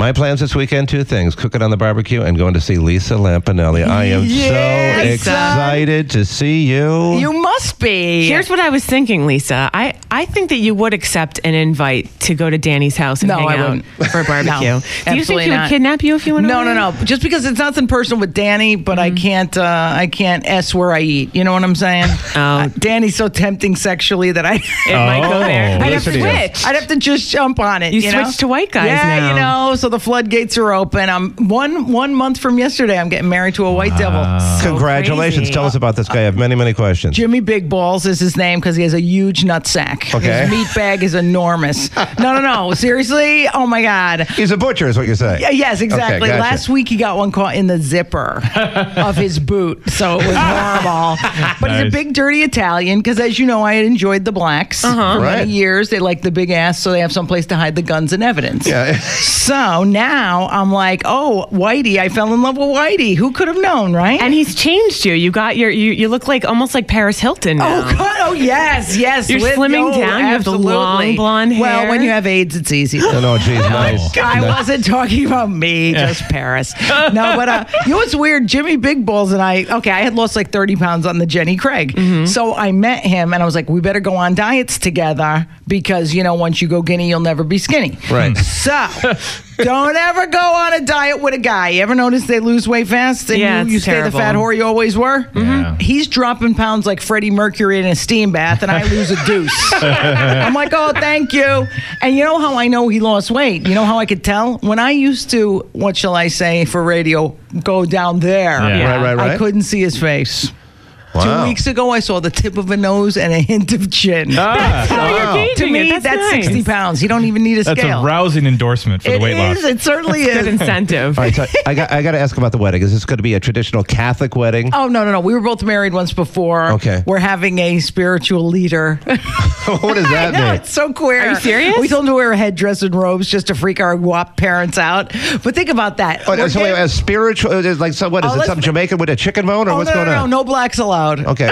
My plans this weekend, 2 things. Cooking on the barbecue and going to see Lisa Lampanelli. I am so excited to see you. You must be. Here's what I was thinking, Lisa. I think that you would accept an invite to go to Danny's house and hang out for a barbecue. No, do you think he would kidnap you if you went over there? No. Just because it's nothing personal with Danny, but I can't S where I eat. You know what I'm saying? Danny's so tempting sexually that it might go there. I'd have to switch. I'd have to just jump on it. You switched to white guys now. So the floodgates are open. I'm one month from yesterday. I'm getting married to a white devil. Congratulations. Crazy. Tell us about this guy. I have many, many questions. Jimmy Big Balls is his name because he has a huge nutsack. Okay. His meat bag is enormous. No. Seriously? Oh, my God. He's a butcher is what you're saying. Yes, exactly. Okay, gotcha. Last week he got one caught in the zipper of his boot, so it was horrible. But he's a big, dirty Italian because, as you know, I had enjoyed the blacks for many years. They like the big ass, so they have someplace to hide the guns and evidence. Yeah. So now I'm like, oh, Whitey, I fell in love with Whitey. Who could have known, right? And he's changed you. You got you look like almost like Paris Hilton now. Oh, God. Oh, yes. You're slimming down. You have the long blonde hair. Well, when you have AIDS, it's easy. No, geez, nice. I wasn't talking about me, just Paris. No, but you know what's weird? Jimmy Big Balls and I had lost like 30 pounds on the Jenny Craig. So I met him and I was like, we better go on diets together because, once you go guinea, you'll never be skinny. Right. So don't ever go on a diet with a guy. You ever notice they lose weight fast and you stay the fat whore you always were? Yeah. He's dropping pounds like Freddie Mercury in a steam bath and I lose a deuce. I'm like, oh, thank you. And you know how I know he lost weight? You know how I could tell? When I used to, what shall I say for radio, go down there. Yeah. Right. I couldn't see his face. Wow. 2 weeks ago, I saw the tip of a nose and a hint of chin. That's how you're gauging To me, it. that's nice. 60 pounds. You don't even need a That's scale. a rousing endorsement for the weight loss. It certainly Good is. incentive. All right, so I got to ask about the wedding. Is this going to be a traditional Catholic wedding? Oh, no. We were both married once before. Okay. We're having a spiritual leader. What does that I know, mean? it's so queer. Are you serious? We told him to wear headdress and robes just to freak our WAP parents out. But think about that. Oh, so wait, a spiritual, is like, so what is it? Some Jamaican with a chicken bone, or what's going on? No blacks allowed. Okay.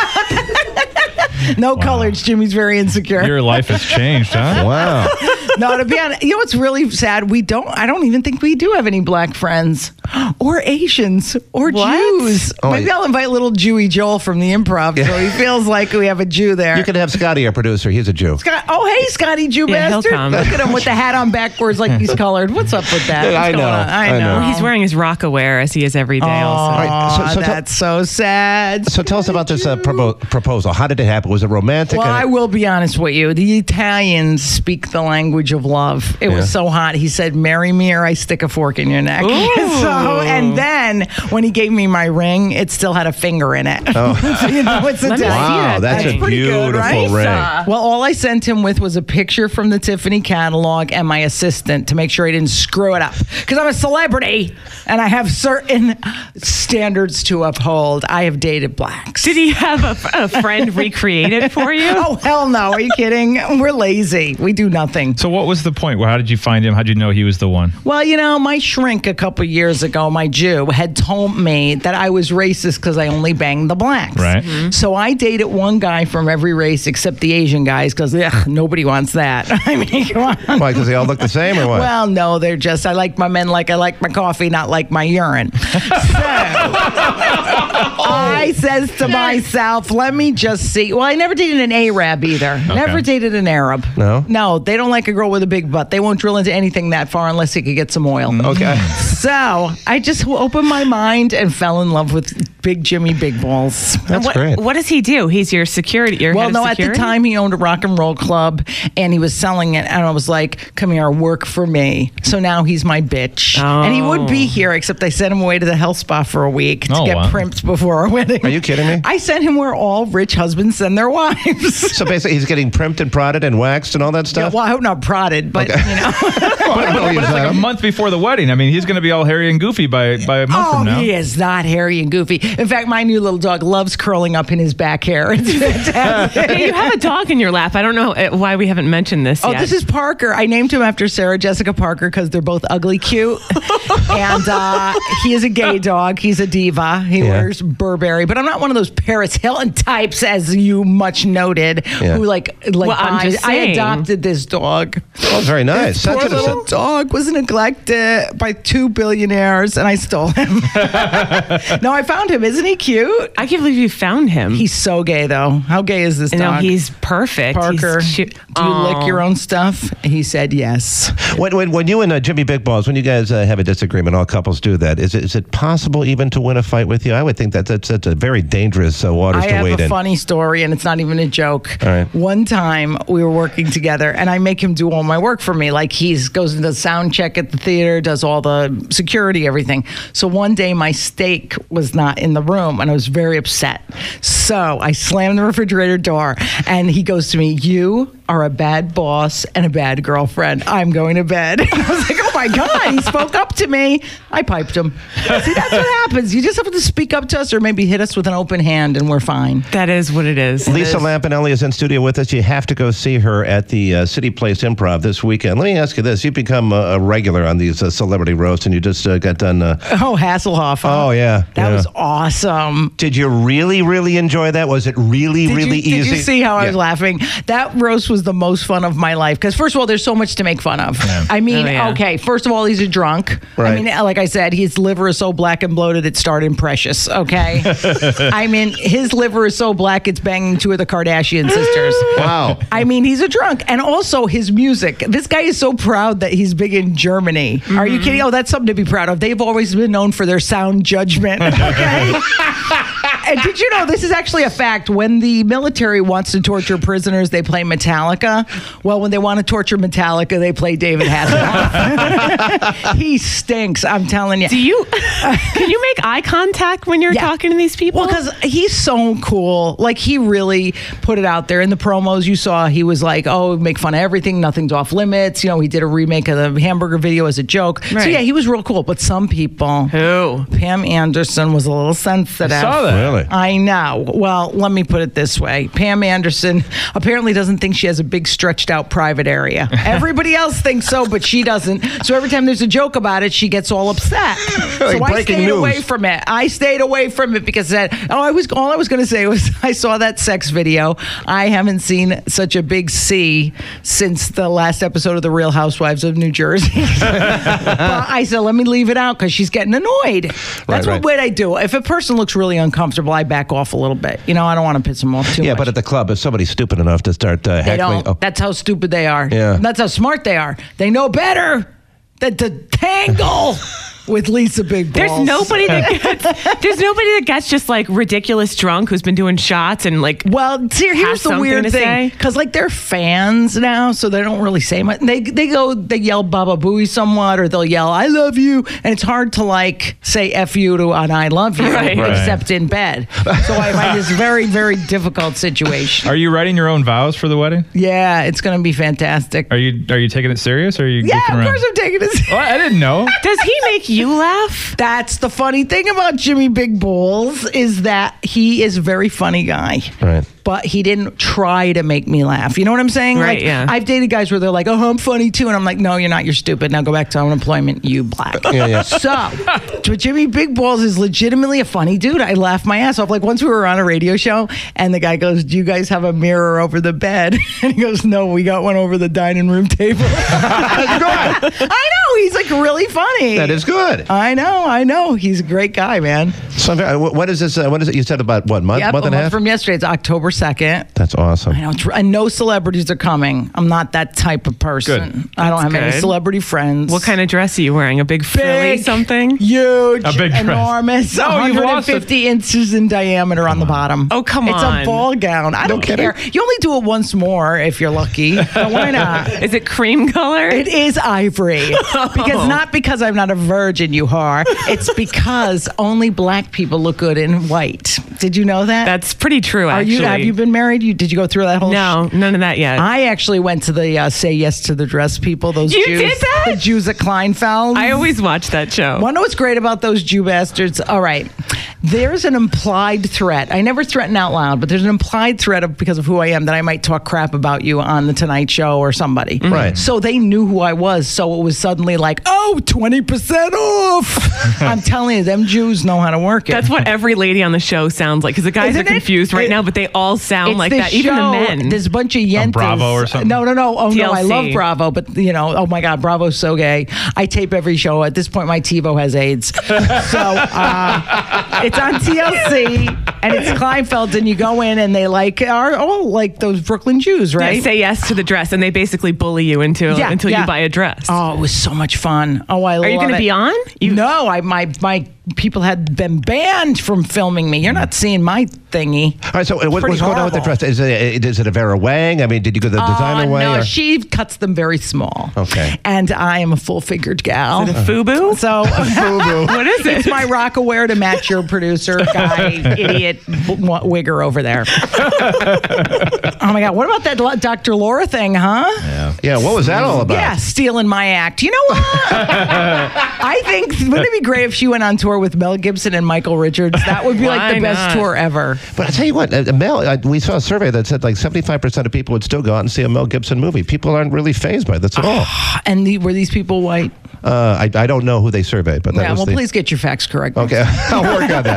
No colors. Jimmy's very insecure. Your life has changed, huh? Wow. No, to be honest, you know what's really sad? I don't even think we do have any black friends or Asians or Jews. Oh, Maybe I'll invite little Jewy Joel from the Improv so he feels like we have a Jew there. You can have Scotty, our producer. He's a Jew. Hey, Scotty Jew Yeah, he'll bastard. come. Look at him with the hat on backwards like he's colored. What's up with that? Yeah, I What's know. going on? I know. He's wearing his Rockaware as he is every day. Also, right, so that's so sad. So tell us about this proposal. How did it happen? Was it romantic? Well, I will be honest with you. The Italians speak the language of love. It was so hot. He said, marry me or I stick a fork in your neck. And then when he gave me my ring, it still had a finger in it. Oh. So, it's Let me Italian. see Wow, that that's thing. a Pretty beautiful good, right? ring. Well, all I sent him with was a picture from the Tiffany catalog and my assistant to make sure he didn't screw it up. Because I'm a celebrity and I have certain standards to uphold. I have dated blacks. did he have a friend recreate it for you? Oh, hell no. Are you kidding? We're lazy. We do nothing. So what was the point? How did you find him? How did you know he was the one? Well, my shrink a couple years ago, my Jew, had told me that I was racist because I only banged the blacks. Right. So I dated one guy from every race except the Asian guys because nobody wants that. I mean, come on. Why, because they all look the same or what? Well, no, they're just, I like my men like I like my coffee, not like my urine. So I says to myself, let me just see. Well, I never dated an Arab either. Never dated an Arab. No? No, they don't like a girl with a big butt. They won't drill into anything that far unless he could get some oil. Okay. So I just opened my mind and fell in love with Big Jimmy Big Balls. That's great. What does he do? He's your security. Your Well, head of no, at security? the time he owned a rock and roll club and he was selling it. And I was like, come here, work for me. So now he's my bitch. And he would be here, except I sent him away to the health spa for a week to get primped before our wedding. Are you kidding me? I sent him where all rich husbands send their wives. So basically, he's getting primped and prodded and waxed and all that Yeah, stuff? well, I hope not prodded, but Okay. But it's like a month before the wedding. I mean, he's going to be all hairy and goofy by a month from now. He is not hairy and goofy. In fact, my new little dog loves curling up in his back hair. It's fantastic. Yeah, you have a dog in your lap. I don't know why we haven't mentioned this yet. Oh, this is Parker. I named him after Sarah Jessica Parker because they're both ugly cute. And he is a gay dog. He's a diva. He wears Burberry. But I'm not one of those Paris Hilton types, as you much noted, who like well, I'm just I saying. adopted this dog. Oh, very nice. This poor little dog was neglected by 2 billionaires, and I stole him. No, I found him. Isn't he cute? I can't believe you found him. He's so gay, though. How gay is this dog? No, he's perfect. Parker, He's do you lick your own stuff? He said yes. When you and Jimmy Big Balls, when you guys have a disagreement, all couples do that. Is it possible even to win a fight with you? I would think that's a very dangerous waters to wade in. I have a funny story, and it's not even a joke. All right. One time, we were working together, and I make him do all my work for me. Like, he goes into the sound check at the theater, does all the security, everything. So one day, my steak was not in the room, and I was very upset. So I slammed the refrigerator door, and he goes to me, "You are a bad boss and a bad girlfriend. I'm going to bed." And I was like, oh my God, he spoke up to me. I piped him. See, that's what happens. You just have to speak up to us or maybe hit us with an open hand and we're fine. That is what it is. Lisa Lampanelli is in studio with us. You have to go see her at the City Place Improv this weekend. Let me ask you this. You've become a regular on these celebrity roasts, and you just got done. Hasselhoff. Huh? Oh, yeah. That was awesome. Did you really, really enjoy that? Was it really easy? Did you see how I was laughing? That roast was the most fun of my life. Because first of all, there's so much to make fun of. Yeah. I mean, Oh, yeah. okay, first of all, he's a drunk. Right. I mean, like I said, his liver is so black and bloated, it started in Precious, okay? I mean, his liver is so black, it's banging 2 of the Kardashian sisters. Wow. I mean, he's a drunk. And also his music. This guy is so proud that he's big in Germany. Are you kidding? Oh, that's something to be proud of. They've always been known for their sound judgment. Okay? And did you know this is actually a fact? When the military wants to torture prisoners, they play Metallica. Well, when they want to torture Metallica, they play David Hasselhoff. He stinks, I'm telling you. Can you make eye contact when you're talking to these people? Well, because he's so cool. Like, he really put it out there. In the promos you saw, he was like, oh, make fun of everything. Nothing's off limits. You know, he did a remake of the hamburger video as a joke. Right. So, yeah, he was real cool. But some people... Who? Pam Anderson was a little sensitive. I saw that. Really? I know. Well, let me put it this way. Pam Anderson apparently doesn't think she has a big stretched out private area. Everybody else thinks so, but she doesn't. So every time there's a joke about it, she gets all upset. So I stayed away from it. I stayed away from it because all I was going to say was I saw that sex video. I haven't seen such a big C since the last episode of The Real Housewives of New Jersey. But I said, let me leave it out because she's getting annoyed. That's what I do. If a person looks really uncomfortable, I back off a little bit. You know, I don't want to piss them off too much. Yeah, but at the club, if somebody's stupid enough to start they heckling... don't. That's how stupid they are. Yeah. That's how smart they are. They know better than to tangle with Lisa Big Balls. There's nobody that gets just like ridiculous drunk who's been doing shots and like. Well, see, here's the weird thing, because like they're fans now, so they don't really say much. They yell Baba Booey somewhat, or they'll yell I love you, and it's hard to like say F you to an I love you, except in bed. So I find this very, very difficult situation. Are you writing your own vows for the wedding? Yeah, it's going to be fantastic. Are you taking it serious, or are you Yeah, goofing of around? course I'm taking it. Oh, I didn't know. Does he make you laugh? That's the funny thing about Jimmy Big Balls is that he is a very funny guy. Right. But he didn't try to make me laugh. You know what I'm saying? Right, like, yeah. I've dated guys where they're like, oh, I'm funny too. And I'm like, no, you're not. You're stupid. Now go back to unemployment, you black. Yeah. So, Jimmy Big Balls is legitimately a funny dude. I laugh my ass off. Like, once we were on a radio show, and the guy goes, do you guys have a mirror over the bed? And he goes, no, we got one over the dining room table. That's good. I know. He's like really funny. That is good. I know. He's a great guy, man. So, what is this? What is it? You said about what, month and a half? From yesterday. It's October 2nd. That's awesome. I know. And no celebrities are coming. I'm not that type of person. Good. I don't have any good. celebrity friends. What kind of dress are you wearing? A big frilly something? Huge, A big dress. enormous, No, you've lost 150 inches in diameter on the bottom. Oh, come It's on. a ball gown. I don't kidding. care. You only do it once more if you're lucky. But why not? Is it cream color? It is ivory. Not because I'm not a virgin, you whore. It's because only black people look good in white. Did you know that? That's pretty true, Have actually. you been married? Did you go through that whole No, none of that yet. I actually went to the Say Yes to the Dress people, those You Jews. did that? The Jews at Kleinfeld. I always watch that show. Want to know what's great about those Jew bastards? All right. There's an implied threat. I never threaten out loud, but there's an implied threat because of who I am that I might talk crap about you on the Tonight Show or somebody. Right. So they knew who I was. So it was suddenly like, oh, 20% off. I'm telling you, them Jews know how to work it. That's what every lady on the show sounds like, because the guys Isn't are confused right now, but they all sound like that. Even the men. There's a bunch of yentas. Bravo or something? No. Oh, no, I TLC. love Bravo, but, oh, my God, Bravo's so gay. I tape every show. At this point, my TiVo has AIDS. So it's on TLC, and it's Kleinfeld, and you go in, and they are all like those Brooklyn Jews, right? Yeah, say yes to the dress, and they basically bully you until you buy a dress. Oh, it was so much fun. Oh, I love it. Are you going to be on? No, my people had been banned from filming me. You're not seeing my thingy. All right, so what's pretty going on with the horrible. dress? Is it a Vera Wang? I mean, did you go the designer way? No, or? she cuts them very small. Okay. And I am a full-figured gal. The FUBU? So What is it? It's my Rockaware to match your producer guy, idiot wigger over there. Oh my God! What about that Dr. Laura thing, huh? Yeah, what was that all about? Yeah, stealing my act. You know what? I think wouldn't it be great if she went on tour with Mel Gibson and Michael Richards? That would be like Why the best not? tour ever. But I tell you what, Mel, we saw a survey that said like 75% of people would still go out and see a Mel Gibson movie. People aren't really fazed by this at all. And were these people white? I don't know who they surveyed, but that Yeah. was Well, the... please get your facts correct. Okay, I'll work on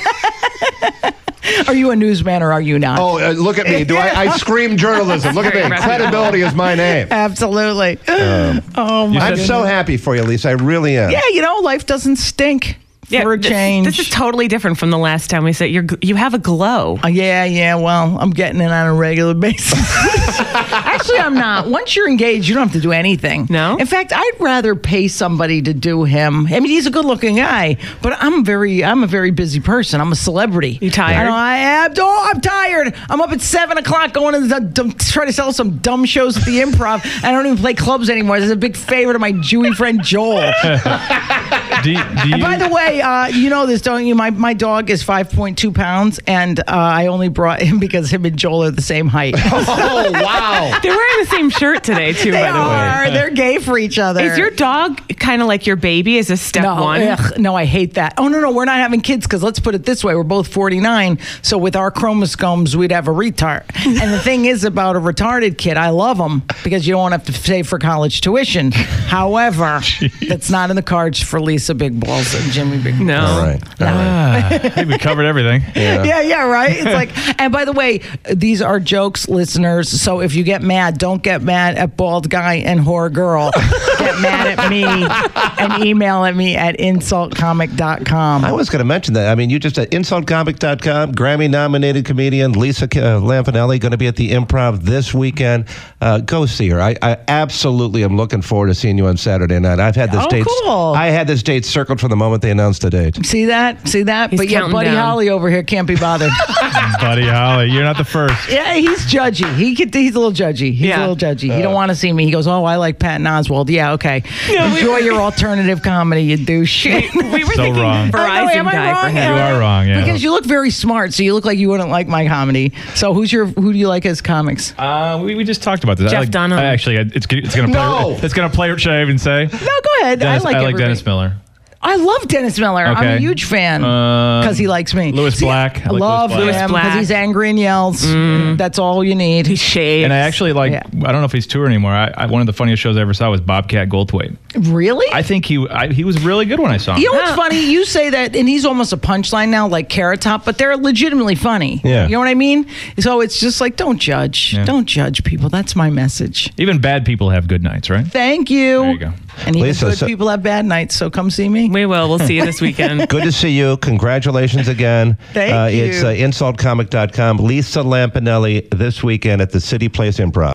that. Are you a newsman or are you not? Oh, look at me. I scream journalism. Look at me. Very reputable. Credibility is my name. Absolutely. Oh my I'm so happy for you, Lisa. I really am. Yeah, life doesn't stink for a this- change. This is totally different from the last time we said you have a glow. Yeah. Well, I'm getting it on a regular basis. Actually, I'm not. Once you're engaged, you don't have to do anything. No? In fact, I'd rather pay somebody to do him. I mean, he's a good-looking guy, but I'm a very busy person. I'm a celebrity. You tired? I'm tired. I'm up at 7:00 going to try to sell some dumb shows at the Improv. I don't even play clubs anymore. This is a big favor to my Jewy friend Joel. Do you, And by the way, you know this, don't you? My dog is 5.2 pounds, and I only brought him because him and Joel are the same height. Oh, wow. They're wearing the same shirt today, too, They by the way. are. They're gay for each other. Is your dog kind of like your baby? Is a step one? No, I hate that. Oh, no, we're not having kids because let's put it this way. We're both 49. So with our chromosomes, we'd have a retard. And the thing is about a retarded kid, I love them because you don't want to have to save for college tuition. However, that's not in the cards for Lisa Big Balls and Jimmy Big Balls. No. All right. I think we covered everything. Yeah, right? It's like, and by the way, these are jokes, listeners. So if you get mad, don't get mad at Bald Guy and Whore Girl. Get mad at me and email at me at insultcomic.com. I was going to mention that. I mean, you just at insultcomic.com, Grammy-nominated comedian Lisa Lampanelli going to be at the Improv this weekend. Go see her. I absolutely am looking forward to seeing you on Saturday night. I've had this date. Cool. I had this date circled from the moment they announced the date. See that? He's But yeah, counting Buddy down. Holly over here can't be bothered. Buddy Holly, you're not the first. Yeah, he's judgy. He's a little judgy. He's a little judgy. He don't want to see me. He goes, oh, I like Patton Oswalt. Yeah, okay. Enjoy your alternative comedy, you douche. We were So thinking wrong. Verizon am I guy wrong? for him. You are wrong, yeah. Because you look very smart, so you look like you wouldn't like my comedy. So who do you like as comics? We just talked about this. Jeff Dunham. Actually, it's gonna play. No. It's gonna play. Should I even say? No, go ahead. Dennis, I like everybody. Dennis Miller. I love Dennis Miller. I'm Okay. a huge fan because he likes me. Louis Black. I I like love Louis Black. him Louis because he's Black. angry and yells. That's all you need. He shaves. And I actually like. Yeah. I don't know if he's touring anymore. One of the funniest shows I ever saw was Bobcat Goldthwait. Really? I think he was really good when I saw him. You know what's funny? You say that, and he's almost a punchline now, like Carrot Top, but they're legitimately funny. Yeah. You know what I mean? So it's just like, don't judge. Yeah. Don't judge people. That's my message. Even bad people have good nights, right? Thank you. There you go. And even Lisa, good so- people have bad nights, so come see me. We will. We'll see you this weekend. Good to see you. Congratulations again. Thank you. It's insultcomic.com. Lisa Lampanelli this weekend at the City Place Improv.